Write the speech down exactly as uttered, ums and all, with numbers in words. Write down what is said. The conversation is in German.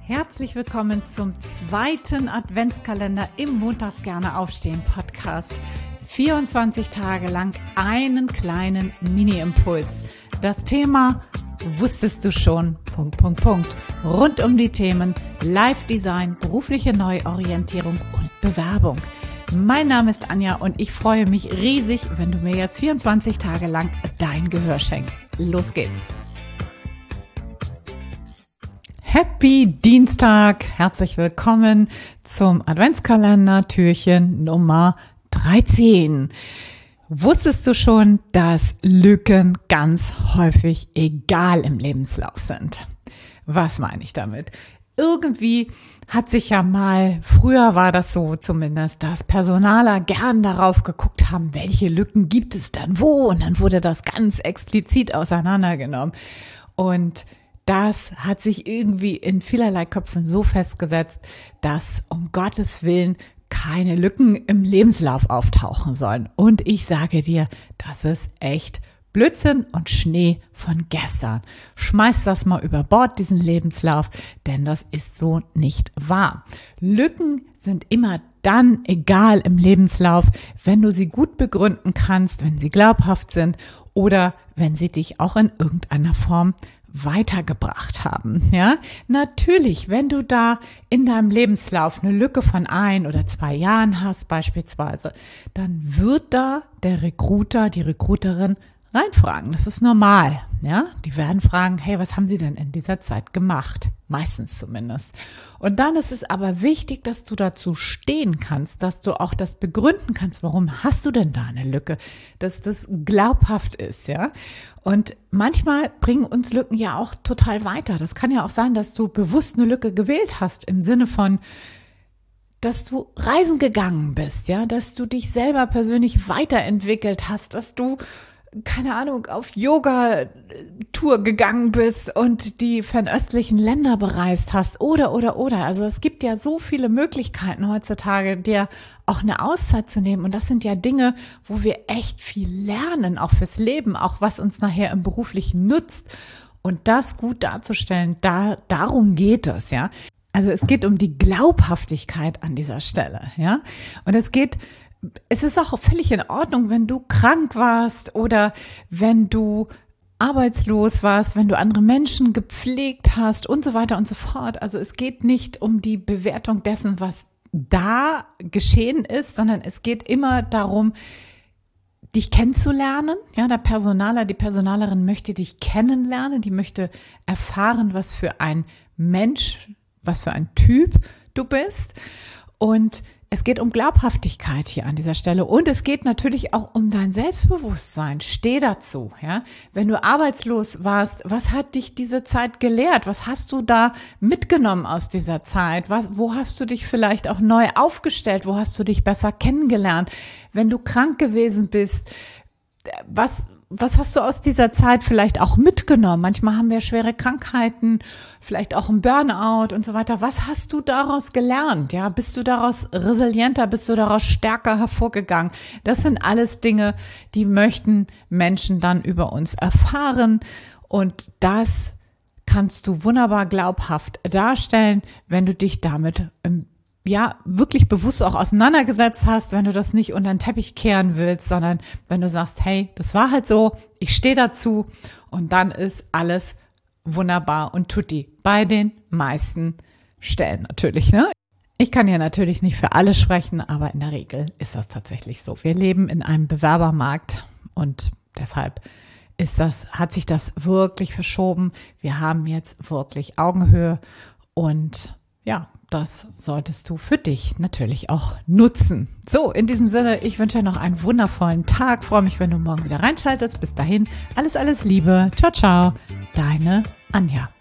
Herzlich willkommen zum zweiten Adventskalender im Montags gerne aufstehen Podcast. vierundzwanzig Tage lang einen kleinen Mini-Impuls. Das Thema wusstest du schon, Punkt, Punkt, Punkt. Rund um die Themen Live-Design, berufliche Neuorientierung und Bewerbung. Mein Name ist Anja und ich freue mich riesig, wenn du mir jetzt vierundzwanzig Tage lang dein Gehör schenkst. Los geht's! Happy Dienstag! Herzlich willkommen zum Adventskalender Türchen Nummer dreizehn. Wusstest du schon, dass Lücken ganz häufig egal im Lebenslauf sind? Was meine ich damit? Irgendwie hat sich ja mal, früher war das so zumindest, dass Personaler gern darauf geguckt haben, welche Lücken gibt es dann wo? Und dann wurde das ganz explizit auseinandergenommen. Und das hat sich irgendwie in vielerlei Köpfen so festgesetzt, dass um Gottes Willen keine Lücken im Lebenslauf auftauchen sollen. Und ich sage dir, das ist echt Blödsinn und Schnee von gestern. Schmeiß das mal über Bord, diesen Lebenslauf, denn das ist so nicht wahr. Lücken sind immer dann egal im Lebenslauf, wenn du sie gut begründen kannst, wenn sie glaubhaft sind oder wenn sie dich auch in irgendeiner Form weitergebracht haben. Ja, natürlich, wenn du da in deinem Lebenslauf eine Lücke von ein oder zwei Jahren hast beispielsweise, dann wird da der Recruiter, die Recruiterin reinfragen. Das ist normal. Ja, die werden fragen, hey, was haben Sie denn in dieser Zeit gemacht? Meistens zumindest. Und dann ist es aber wichtig, dass du dazu stehen kannst, dass du auch das begründen kannst, warum hast du denn da eine Lücke, dass das glaubhaft ist, ja. Und manchmal bringen uns Lücken ja auch total weiter. Das kann ja auch sein, dass du bewusst eine Lücke gewählt hast im Sinne von, dass du reisen gegangen bist, ja, dass du dich selber persönlich weiterentwickelt hast, dass du keine Ahnung, auf Yoga-Tour gegangen bist und die fernöstlichen Länder bereist hast oder, oder, oder. Also es gibt ja so viele Möglichkeiten heutzutage, dir auch eine Auszeit zu nehmen. Und das sind ja Dinge, wo wir echt viel lernen, auch fürs Leben, auch was uns nachher im Beruflichen nutzt. Und das gut darzustellen, da, darum geht es, ja. Also es geht um die Glaubhaftigkeit an dieser Stelle, ja. Und es geht Es ist auch völlig in Ordnung, wenn du krank warst oder wenn du arbeitslos warst, wenn du andere Menschen gepflegt hast und so weiter und so fort. Also es geht nicht um die Bewertung dessen, was da geschehen ist, sondern es geht immer darum, dich kennenzulernen. Ja, der Personaler, die Personalerin möchte dich kennenlernen, die möchte erfahren, was für ein Mensch, was für ein Typ du bist. Und es geht um Glaubhaftigkeit hier an dieser Stelle und es geht natürlich auch um dein Selbstbewusstsein. Steh dazu, ja. Wenn du arbeitslos warst, was hat dich diese Zeit gelehrt? Was hast du da mitgenommen aus dieser Zeit? Was, wo hast du dich vielleicht auch neu aufgestellt? Wo hast du dich besser kennengelernt? Wenn du krank gewesen bist, was Was hast du aus dieser Zeit vielleicht auch mitgenommen? Manchmal haben wir schwere Krankheiten, vielleicht auch ein Burnout und so weiter. Was hast du daraus gelernt? Ja, bist du daraus resilienter? Bist du daraus stärker hervorgegangen? Das sind alles Dinge, die möchten Menschen dann über uns erfahren. Und das kannst du wunderbar glaubhaft darstellen, wenn du dich damit im ja, wirklich bewusst auch auseinandergesetzt hast, wenn du das nicht unter den Teppich kehren willst, sondern wenn du sagst, hey, das war halt so, ich stehe dazu und dann ist alles wunderbar und tutti. Bei den meisten Stellen natürlich, ne? Ich kann ja natürlich nicht für alle sprechen, aber in der Regel ist das tatsächlich so. Wir leben in einem Bewerbermarkt und deshalb ist das, hat sich das wirklich verschoben. Wir haben jetzt wirklich Augenhöhe und ja, das solltest du für dich natürlich auch nutzen. So, in diesem Sinne, ich wünsche dir noch einen wundervollen Tag. Freue mich, wenn du morgen wieder reinschaltest. Bis dahin, alles, alles Liebe. Ciao, ciao. Deine Anja.